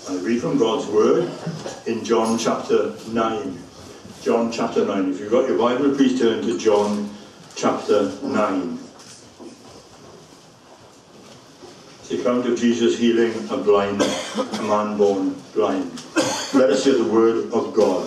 I read from God's Word in John chapter 9. John chapter 9. If you've got your Bible, please turn to John chapter 9. It's the account of Jesus healing a man born blind. Let us hear the Word of God.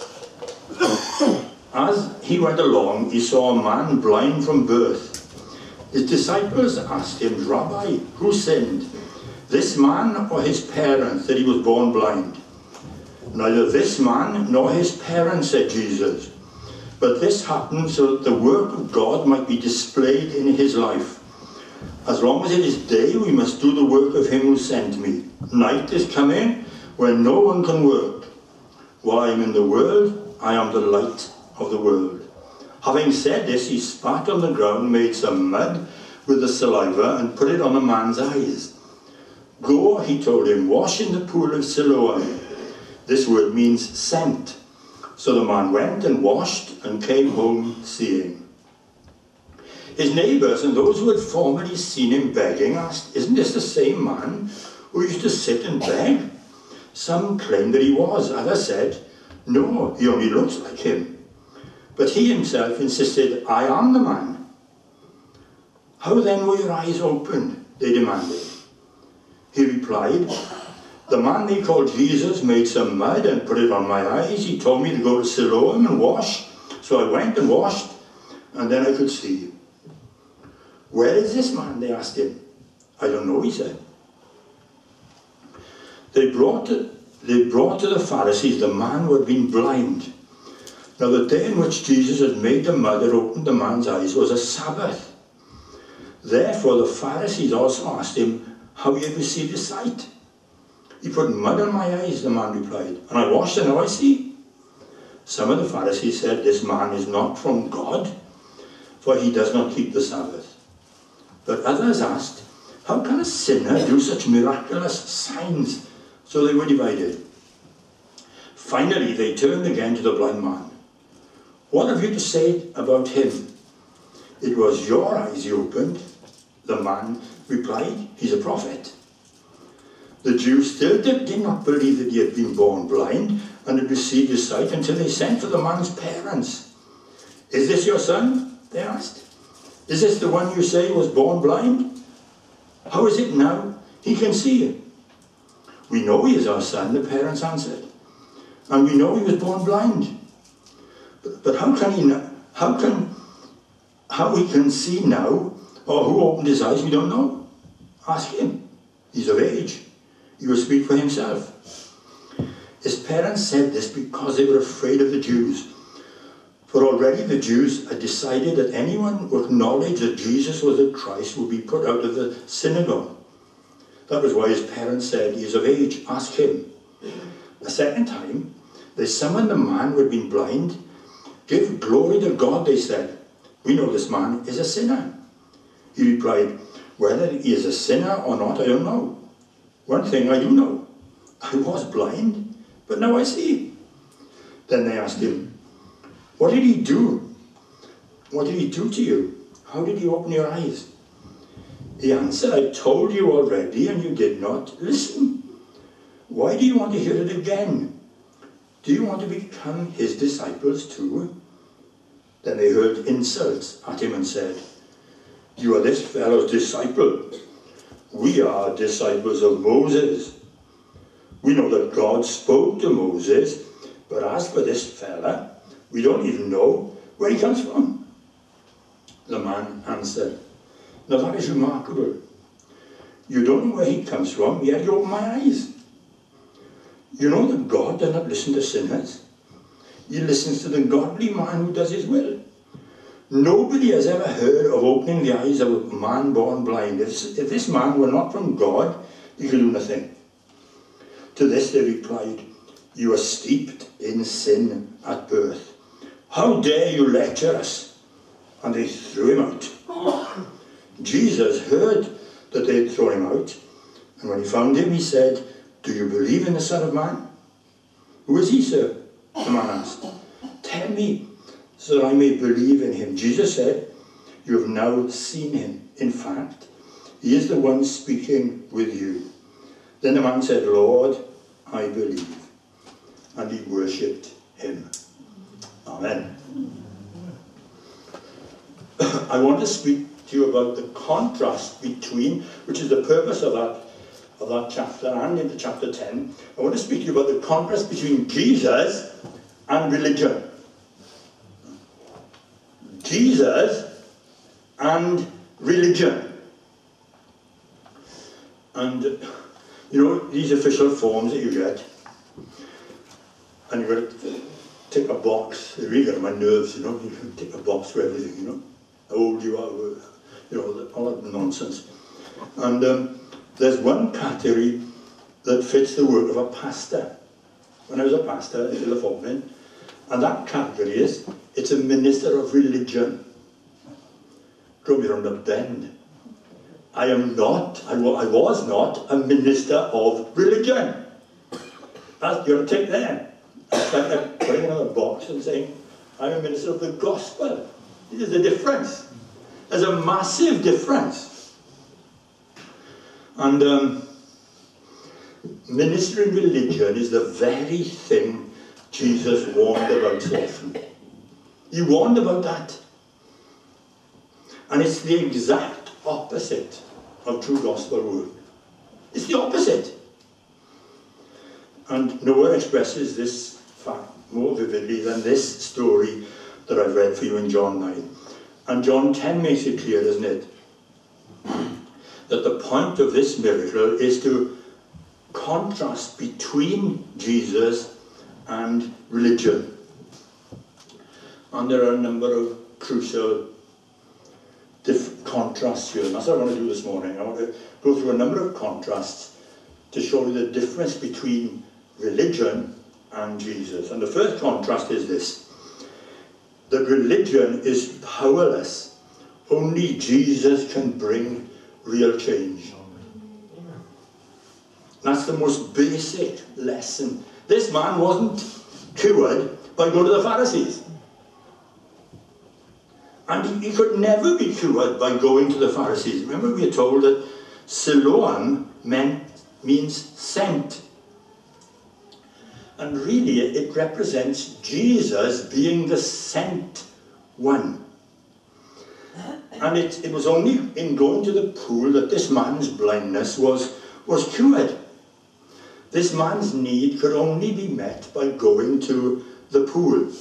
As he went along, he saw a man blind from birth. His disciples asked him, "Rabbi, who sinned, this man or his parents, that he was born blind?" "Neither this man nor his parents," said Jesus, "but this happened so that the work of God might be displayed in his life. As long as it is day, we must do the work of him who sent me. Night is coming when no one can work. While I am in the world, I am the light of the world." Having said this, he spat on the ground, made some mud with the saliva, and put it on the man's eyes. "Go," he told him, "wash in the pool of Siloam." This word means sent. So the man went and washed and came home seeing. His neighbours and those who had formerly seen him begging asked, "Isn't this the same man who used to sit and beg?" Some claimed that he was. Others said, "No, he only looks like him." But he himself insisted, "I am the man." "How then were your eyes opened?" they demanded. He replied, "The man they called Jesus made some mud and put it on my eyes. He told me to go to Siloam and wash. So I went and washed, and then I could see." "Where is this man?" they asked him. "I don't know," he said. They brought to the Pharisees the man who had been blind. Now the day in which Jesus had made the mud that opened the man's eyes was a Sabbath. Therefore the Pharisees also asked him how he had received his sight. "He put mud on my eyes," the man replied, "and I washed and now I see." Some of the Pharisees said, "This man is not from God, for he does not keep the Sabbath." But others asked, "How can a sinner do such miraculous signs?" So they were divided. Finally they turned again to the blind man. "What have you to say about him?" "It was your eyes he opened." The man replied, "He's a prophet." The Jews still did not believe that he had been born blind and had received his sight until they sent for the man's parents. "Is this your son?" they asked. "Is this the one you say was born blind? How is it now he can see?" "We know he is our son," the parents answered, "and we know he was born blind. But how he can see now, or who opened his eyes, we don't know. Ask him. He's of age. He will speak for himself." His parents said this because they were afraid of the Jews. For already the Jews had decided that anyone who acknowledged that Jesus was the Christ would be put out of the synagogue. That was why his parents said, "He is of age, ask him." A second time, they summoned the man who had been blind. "Give glory to God," they said. "We know this man is a sinner." He replied, "Whether he is a sinner or not, I don't know. One thing I do know. I was blind, but now I see." Then they asked him, "What did he do? What did he do to you? How did he open your eyes?" He answered, "I told you already, and you did not listen. Why do you want to hear it again? Do you want to become his disciples too?" Then they hurled insults at him and said, "You are this fellow's disciple. We are disciples of Moses. We know that God spoke to Moses, but as for this fella, we don't even know where he comes from." The man answered, "Now that is remarkable. You don't know where he comes from, yet you open my eyes. You know that God does not listen to sinners. He listens to the godly man who does his will. Nobody has ever heard of opening the eyes of a man born blind. If this man were not from God, he could do nothing." To this they replied, "You are steeped in sin at birth. How dare you lecture us?" And they threw him out. Jesus heard that they had thrown him out, and when he found him, he said, "Do you believe in the Son of Man?" "Who is he, sir?" the man asked. "Tell me, so that I may believe in him." Jesus said, "You have now seen him. In fact, he is the one speaking with you." Then the man said, "Lord, I believe. And he worshipped him. Amen. I want to speak to you about the contrast between, which is the purpose of that chapter and into chapter 10. I want to speak to you about the contrast between Jesus and religion. Jesus and religion. And, you know, these official forms that you get, and you've got to tick a box. They really get on my nerves, you know. You tick a box for everything, you know. How old you are, you know, all that nonsense. And there's one category that fits the work of a pastor. When I was a pastor in California, and that category is, it's a minister of religion. Drove me around a bend. I was not a minister of religion. That's your tick there. It's like putting another box and saying, I'm a minister of the gospel. There's a difference. There's a massive difference. And ministering religion is the very thing Jesus warned about so often. He warned about that. And it's the exact opposite of true gospel work. It's the opposite. And nowhere expresses this fact more vividly than this story that I've read for you in John 9. And John 10 makes it clear, doesn't it, that the point of this miracle is to contrast between Jesus and religion. And there are a number of crucial contrasts here. And that's what I want to do this morning. I want to go through a number of contrasts to show you the difference between religion and Jesus. And the first contrast is this: that religion is powerless. Only Jesus can bring real change. That's the most basic lesson. This man wasn't cured by going to the Pharisees. And he could never be cured by going to the Pharisees. Remember, we are told that Siloam means sent. And really, it represents Jesus being the sent one. And it was only in going to the pool that this man's blindness was cured. This man's need could only be met by going to the pool.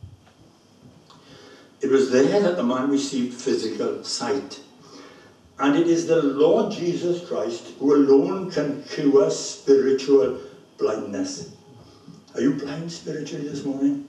It was there that the man received physical sight. And it is the Lord Jesus Christ who alone can cure spiritual blindness. Are you blind spiritually this morning?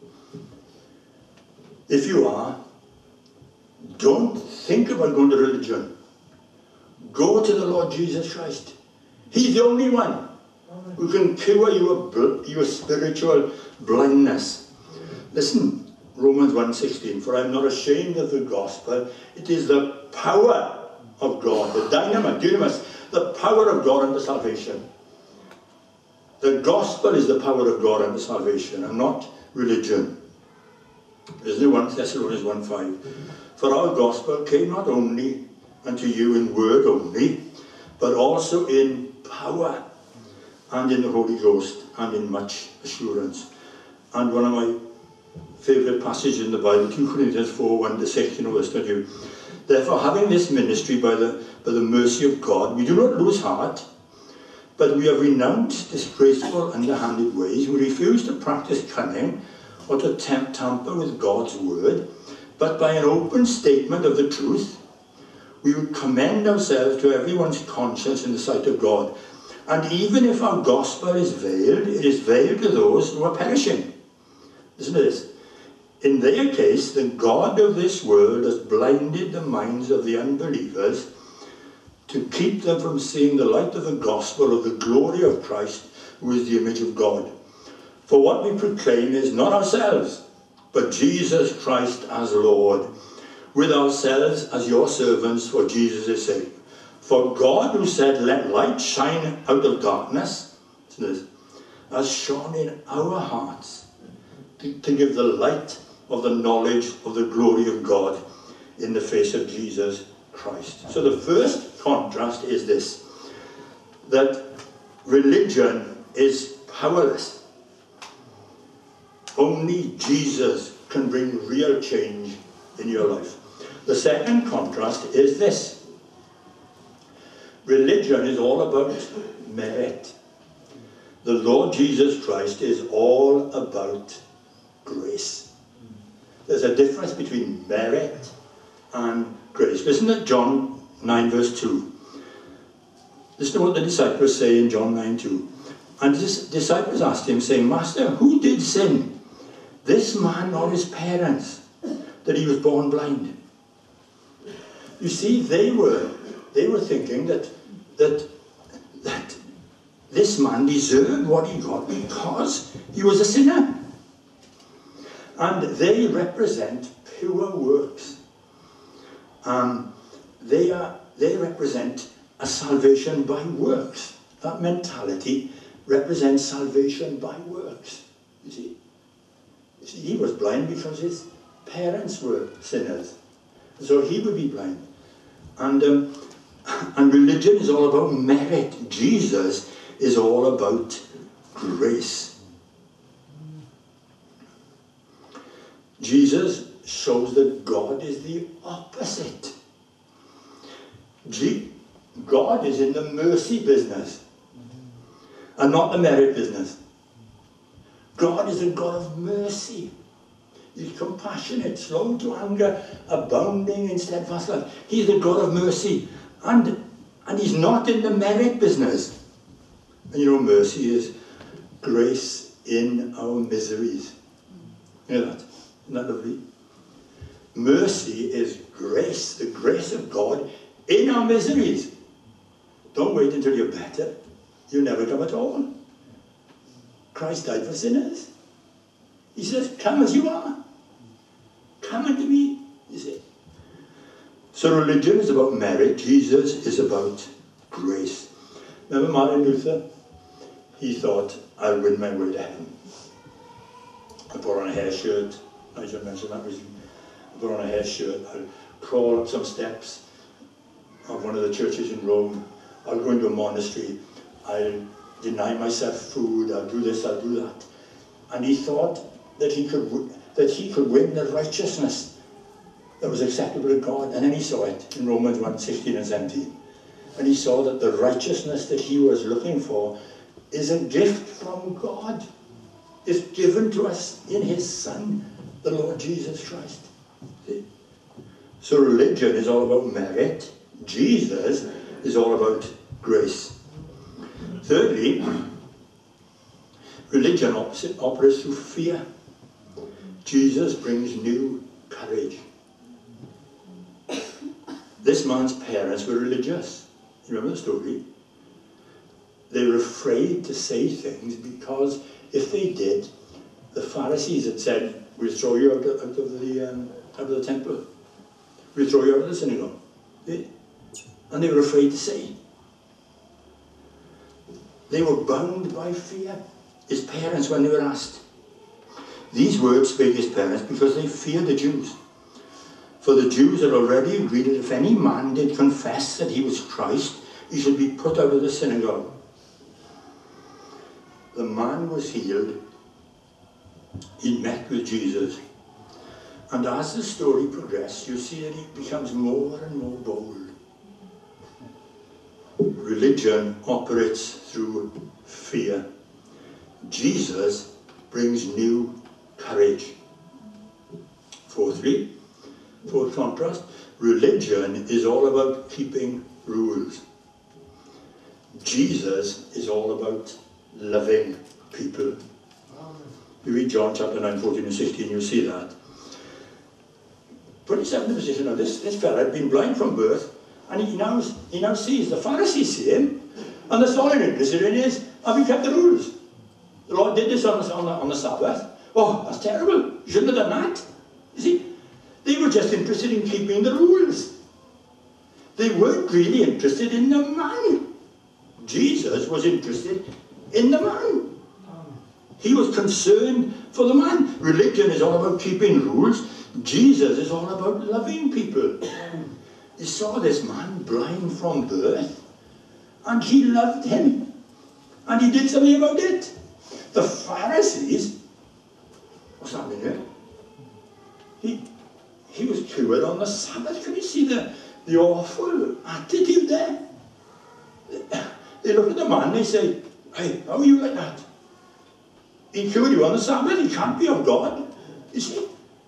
If you are, don't think about going to religion. Go to the Lord Jesus Christ. He's the only one who can cure your spiritual blindness. Listen, Romans 1:16, for I am not ashamed of the gospel. It is the power of God, the dynamis, the power of God unto salvation. The gospel is the power of God unto salvation, and not religion. Isn't it 1 Thessalonians 1:5? For our gospel came not only unto you in word only, but also in power, and in the Holy Ghost, and in much assurance. And one of my favourite passages in the Bible, 2 Corinthians 4:1-6, you know this, don't you? Therefore, having this ministry by the mercy of God, we do not lose heart, but we have renounced disgraceful, underhanded ways. We refuse to practice cunning or to tamper with God's word, but by an open statement of the truth, we would commend ourselves to everyone's conscience in the sight of God. And even if our gospel is veiled, it is veiled to those who are perishing. Listen to this. In their case, the God of this world has blinded the minds of the unbelievers to keep them from seeing the light of the gospel of the glory of Christ, who is the image of God. For what we proclaim is not ourselves, but Jesus Christ as Lord, with ourselves as your servants for Jesus' sake. For God, who said, let light shine out of darkness, has shone in our hearts to give the light of the knowledge of the glory of God in the face of Jesus Christ. So the first contrast is this, that religion is powerless. Only Jesus can bring real change in your life. The second contrast is this. Religion is all about merit. The Lord Jesus Christ is all about grace. There's a difference between merit and grace. Listen to John 9 verse 2. Listen to what the disciples say in John 9:2. And his disciples asked him, saying, Master, who did sin, this man or his parents, that he was born blind? You see, they were thinking that this man deserved what he got because he was a sinner. And they represent pure works. They represent a salvation by works. That mentality represents salvation by works. You see, he was blind because his parents were sinners. So he would be blind. And religion is all about merit. Jesus is all about grace. Jesus shows that God is the opposite. God is in the mercy business and not the merit business. God is a God of mercy. He's compassionate, slow to anger, abounding in steadfast love. He's a God of mercy. And he's not in the merit business. And you know, mercy is grace in our miseries. You know that? Isn't that lovely? Mercy is grace, the grace of God in our miseries. Don't wait until you're better. You'll never come at all. Christ died for sinners. He says, come as you are. Come unto me, you see. So religion is about merit. Jesus is about grace. Remember Martin Luther? He thought, I'll win my way to heaven. I put on a hair shirt. I should mention that reason. I put on a hair shirt. I'll crawl up some steps of one of the churches in Rome. I'll go into a monastery. I'll deny myself food. I'll do this, I'll do that. And he thought that he could win the righteousness that was acceptable to God. And then he saw it in Romans 1:16 and 17. And he saw that the righteousness that he was looking for is a gift from God. It's given to us in his Son, the Lord Jesus Christ. See? So religion is all about merit. Jesus is all about grace. Thirdly, religion operates through fear. Jesus brings new courage. This man's parents were religious. You remember the story? They were afraid to say things because if they did, the Pharisees had said, we'll throw you out of the temple. We'll throw you out of the synagogue. And they were afraid to say. They were bound by fear. His parents, when they were asked. These words spake his parents because they feared the Jews. For the Jews had already agreed that if any man did confess that he was Christ, he should be put out of the synagogue. The man was healed. He met with Jesus. And as the story progressed, you see that he becomes more and more bold. Religion operates through fear. Jesus brings new courage. Fourth contrast, religion is all about keeping rules. Jesus is all about loving people. You read John chapter 9, 14 and 16, you'll see that. Put yourself in the position of this fella had been blind from birth, and he now sees the Pharisees see him, and that's all they're interested in is, have you kept the rules? The Lord did this on the Sabbath. Oh, that's terrible. You shouldn't have done that. You see, they were just interested in keeping the rules. They weren't really interested in the man. Jesus was interested in the man. He was concerned for the man. Religion is all about keeping rules. Jesus is all about loving people. He saw this man blind from birth, and he loved him. And he did something about it. The Pharisees, what's happening here? He was cured on the Sabbath. Can you see the awful attitude there? They look at the man, they say, hey, how are you like that? He cured you on the Sabbath, he can't be of God. You see?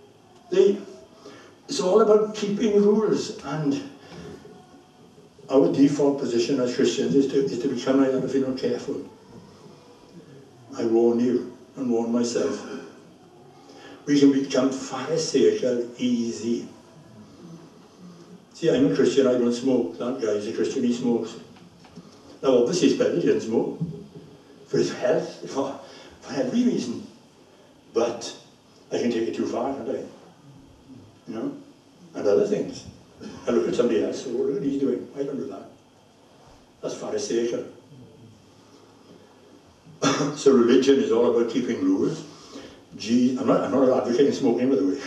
It's all about keeping rules, and our default position as Christians is to become like that if you're not careful. I warn you, and warn myself. We can become pharisaical easy. See, I'm a Christian, I don't smoke. That guy's a Christian, he smokes. Now obviously it's better he doesn't smoke. For his health, for every reason. But I can take it too far, can't I? You know? And other things. I look at somebody else, oh, look what he's doing. I don't do that. That's pharisaical. So religion is all about keeping rules. I'm not advocating smoking, by the way.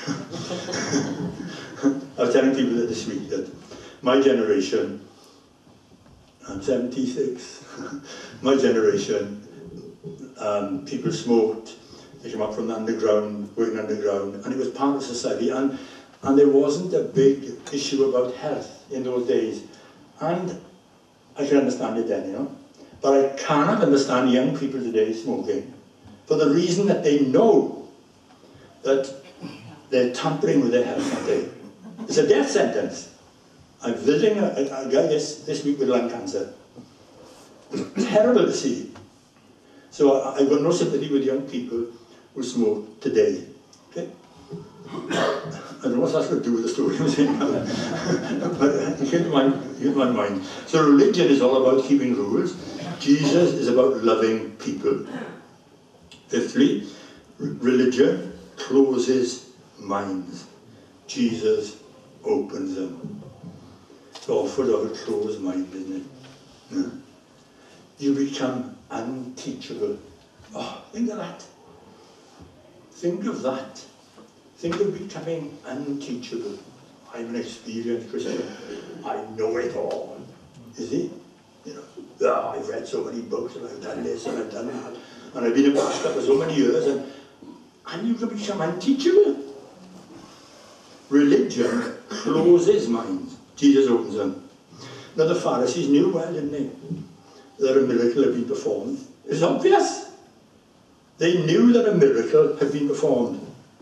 I was telling people that this week that my generation, I'm 76, my generation, people smoked, they came up from the underground, working underground, and it was part of society, and there wasn't a big issue about health in those days. And I can understand it then, you know. But I cannot understand young people today smoking for the reason that they know that they're tampering with their health, aren't they? It's a death sentence. I'm visiting a guy this week with lung cancer. It's terrible to see. So I've got no sympathy with young people who smoke today. Okay? I don't know what that's got to do with the story I'm saying, but it came to my mind. So religion is all about keeping rules. Jesus is about loving people. Fifthly, religion closes minds. Jesus opens them. It's awful to have a closed mind, isn't it? Yeah? You become unteachable. Oh, think of that. Think of that. Think of becoming unteachable. I'm an experienced Christian. I know it all. You see? You know, I've read so many books, and I've done this, and I've done that, and I've been a pastor for so many years, and you can become unteachable. Religion closes minds. Jesus opens them. Now the Pharisees knew well, didn't they, that a miracle had been performed. It was obvious. They knew that a miracle had been performed.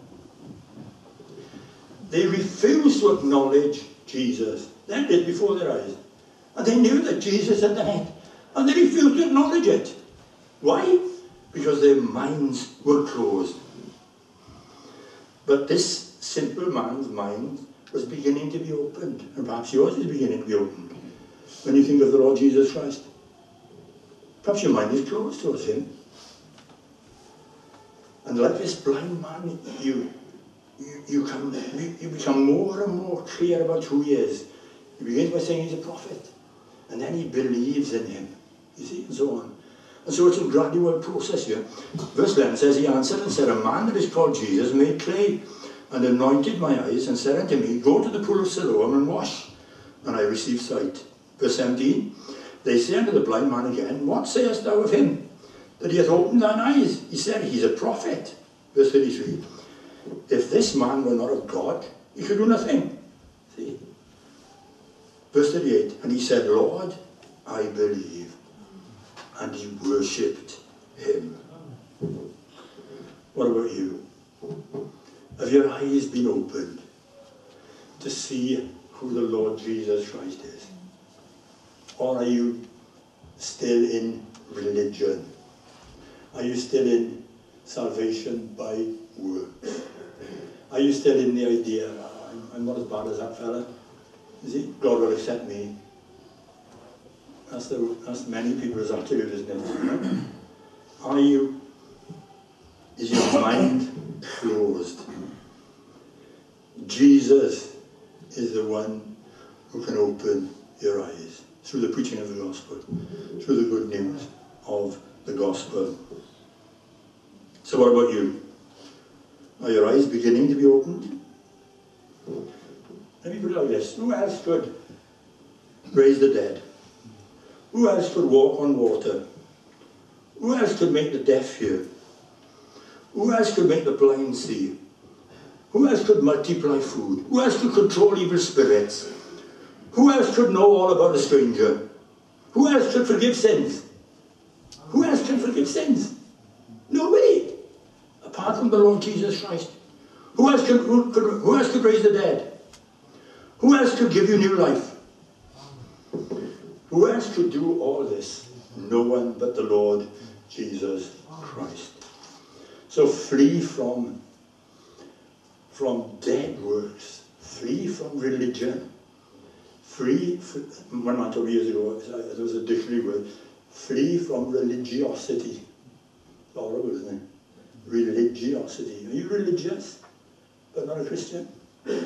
They refused to acknowledge Jesus. They did before their eyes. And they knew that Jesus had done it. And they refused to acknowledge it. Why? Because their minds were closed. But this simple man's mind was beginning to be opened. And perhaps yours is beginning to be opened. When you think of the Lord Jesus Christ. Perhaps your mind is closed towards him. And like this blind man, you become more and more clear about who he is. He begins by saying he's a prophet. And then he believes in him. You see, and so on. And so it's a gradual process here. Verse 11 says, he answered and said, a man that is called Jesus made clay and anointed my eyes and said unto me, go to the pool of Siloam and wash. And I received sight. Verse 17, they say unto the blind man again, what sayest thou of him, that he hath opened thine eyes? He said, he's a prophet. Verse 33, if this man were not of God, he could do nothing. See? Verse 38, and he said, Lord, I believe. And he worshipped him. What about you? Have your eyes been opened to see who the Lord Jesus Christ is? Or are you still in religion? Are you still in salvation by works? Are you still in the idea, I'm not as bad as that fella? Is it? God will accept me. That's many people's attitude, isn't it? Is your mind closed? Jesus is the one who can open your eyes through the preaching of the gospel, through the good news of the gospel. So what about you? Are your eyes beginning to be opened? Let me put it like this. Who else could raise the dead? Who else could walk on water? Who else could make the deaf hear? Who else could make the blind see? Who else could multiply food? Who else could control evil spirits? Who else could know all about a stranger? Who else could forgive sins? Who else can forgive sins? Nobody, apart from the Lord Jesus Christ. Who else could raise the dead? Who else could give you new life? Who else could do all this? No one but the Lord Jesus Christ. So flee from dead works. Flee from religion. One man told me years ago, there was a dictionary word, flee from religiosity. It's horrible, isn't it? Religiosity. Are you religious, but not a Christian? To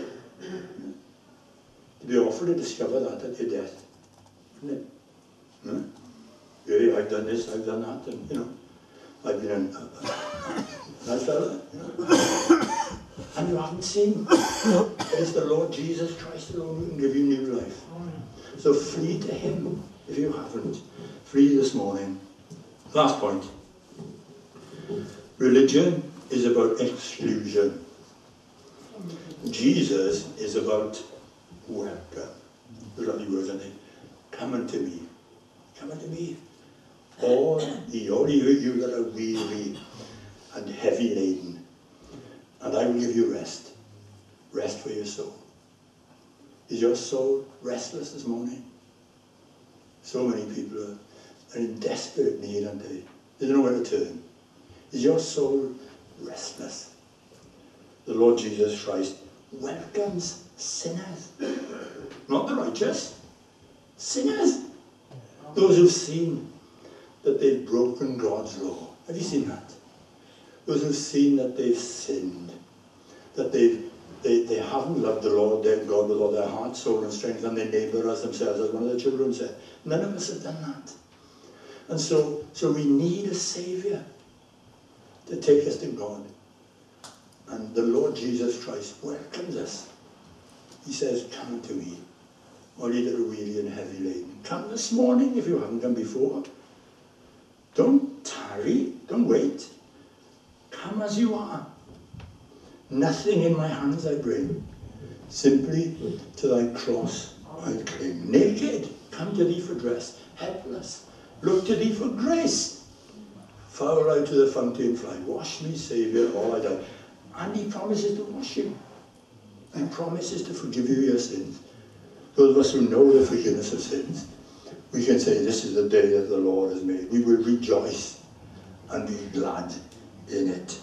be awful to discover that at your death, isn't it? No? Yeah, I've done this, I've done that, and you know, I've been that fella, you know. And you haven't seen. It's the Lord Jesus Christ alone who can give you new life. So flee to him if you haven't. Flee this morning. Last point. Religion is about exclusion. Jesus is about welcome. The lovely words, aren't they? Come unto me. Come unto me. All you that are weary and heavy laden, and I will give you rest. Rest for your soul. Is your soul restless this morning? So many people are in desperate need, aren't they? They don't know where to turn. Is your soul restless? The Lord Jesus Christ welcomes sinners. Not the righteous. Sinners. Those who've seen that they've broken God's law. Have you seen that? Those who've seen that they've sinned, that they haven't loved the Lord their God with all their heart, soul and strength, and their neighbour as themselves, as one of the children said. None of us have done that. And so we need a Saviour to take us to God. And the Lord Jesus Christ welcomes us. He says, come to me, all you that are weary and heavy laden. Come this morning if you haven't come before. Don't tarry, don't wait. Come as you are. Nothing in my hands I bring. Simply to thy cross I cling. Naked, come to thee for dress. Helpless, look to thee for grace. Foul out to the fountain fly. Wash me, Saviour, all I die. And he promises to wash you. He promises to forgive you your sins. Those of us who know the forgiveness of sins, we can say, this is the day that the Lord has made. We will rejoice and be glad in it.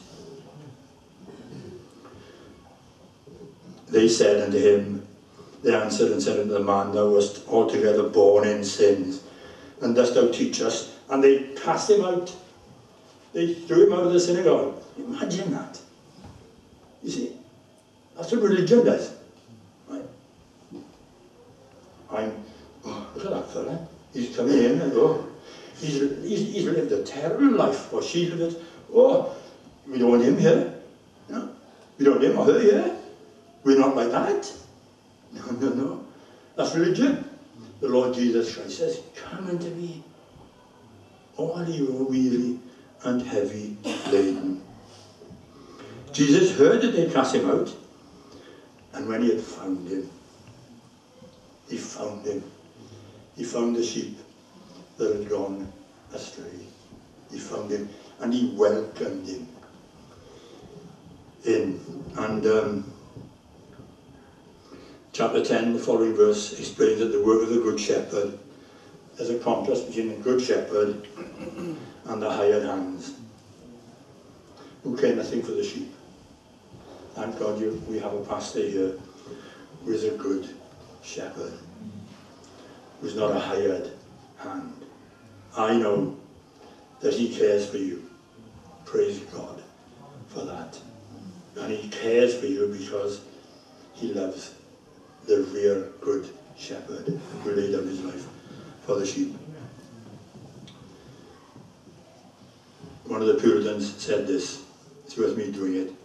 They said unto him, they answered and said unto the man, thou wast altogether born in sins, and dost thou teach us? And they cast him out. They threw him out of the synagogue. Imagine that. You see, that's what religion does. Right? Look at that fella. He's coming in and he's lived a terrible life. Or she lived it. We don't want him here. No. We don't want him or her here. We're not like that. No. That's religion. The Lord Jesus Christ says, come unto me, all you are weary and heavy laden. Jesus heard that they cast him out, and when he had found him, he found him. He found the sheep that had gone astray. He found him, and he welcomed him in. And chapter 10, the following verse, explains that the work of the Good Shepherd, there's a contrast between the Good Shepherd and the hired hands, who care nothing for the sheep. Thank God we have a pastor here who is a good shepherd, who's not a hired hand. I know that he cares for you. Praise God for that. And he cares for you because he loves the real good shepherd who laid down his life for the sheep. One of the Puritans said this. It's worth me doing it.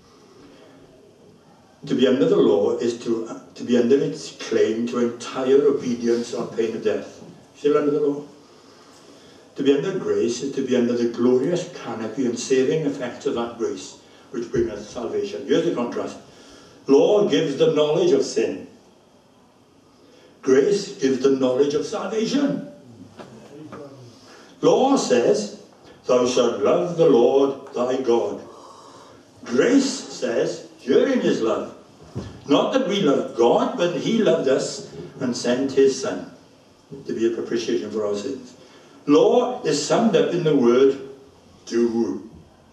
To be under the law is to be under its claim to entire obedience on pain of death. Still under the law? To be under grace is to be under the glorious canopy and saving effects of that grace, which bringeth salvation. Here's the contrast. Law gives the knowledge of sin. Grace gives the knowledge of salvation. Law says, thou shalt love the Lord thy God. Grace says, herein is love. Not that we love God, but he loved us and sent his Son to be a propitiation for our sins. Law is summed up in the word do.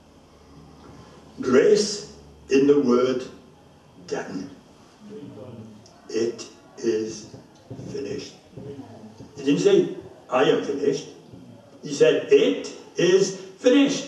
Grace in the word done. It is finished. He didn't say, I am finished. He said, it is finished.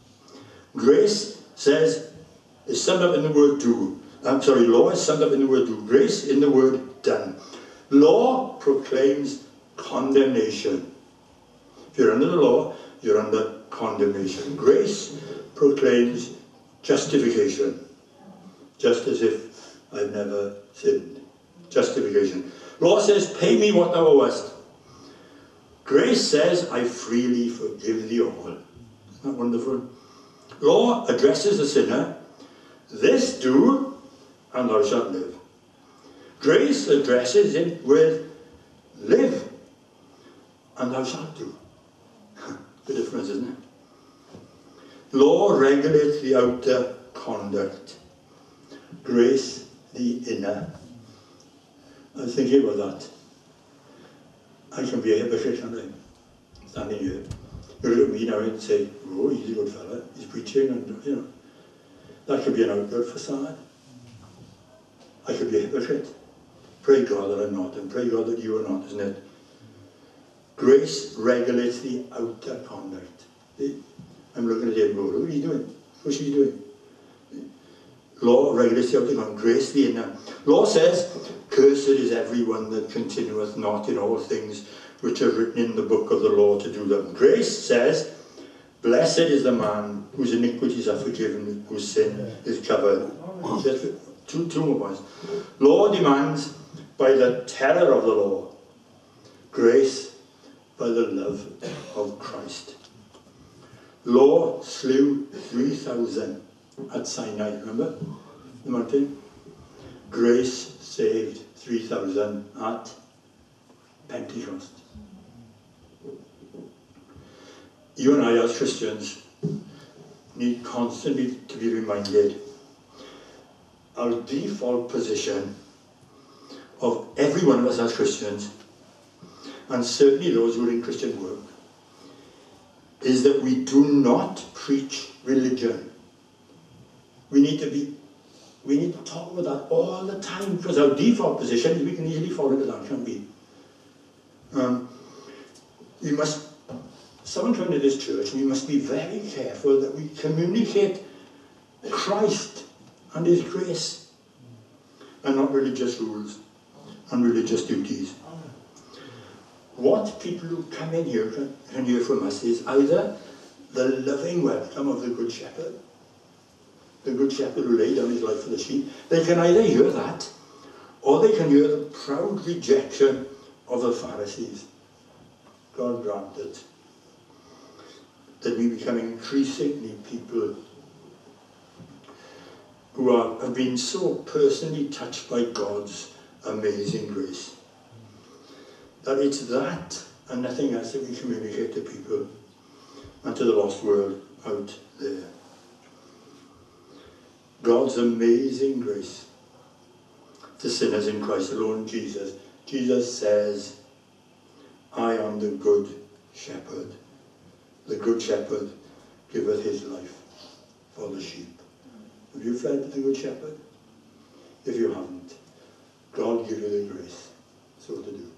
Grace says, is summed up in the word do. Law is summed up in the word do. Grace in the word done. Law proclaims condemnation. If you're under the law, you're under condemnation. Grace proclaims justification. Just as if I've never sinned. Justification. Law says, pay me what thou owest. Grace says, I freely forgive thee all. Isn't that wonderful? Law addresses the sinner, this do, and thou shalt live. Grace addresses it with, live, and thou shalt do. The difference, isn't it? Law regulates the outer conduct. Grace, the inner. I was thinking about that. I can be a hypocrite, can't I? Standing here. You look at me now and say, oh, he's a good fella. He's preaching, and, you know. That could be an outward facade. I could be a hypocrite. Pray God that I'm not, and pray God that you are not, isn't it? Grace regulates the outer conduct. I'm looking at him, what are you doing? What's she doing? Law regulates the outer conduct. Grace the inner. Law says, cursed is everyone that continueth not in all things which are written in the book of the law to do them. Grace says, blessed is the man whose iniquities are forgiven, whose sin is covered. Two more points. Law demands by the terror of the law. Grace by the love of Christ. Law slew 3,000 at Sinai, remember? The mountain. Grace saved 3,000 at Pentecost. You and I as Christians need constantly to be reminded our default position of every one of us as Christians, and certainly those who are in Christian work, is that we do not preach religion. We need to talk about that all the time, because our default position is we can easily fall into that, can't we? Someone coming to this church, we must be very careful that we communicate Christ and his grace, and not religious rules and religious duties. What people who come in here can hear from us is either the loving welcome of the Good Shepherd, the Good Shepherd who laid down his life for the sheep. They can either hear that, or they can hear the proud rejection of the Pharisees. God grant it, that we become increasingly people who have been so personally touched by God's amazing grace, that it's that and nothing else that we communicate to people and to the lost world out there. God's amazing grace to sinners in Christ alone, Jesus. Jesus says, I am the good shepherd. The good shepherd giveth his life for the sheep. Have you fed the good shepherd? If you haven't, God give you the grace so to do.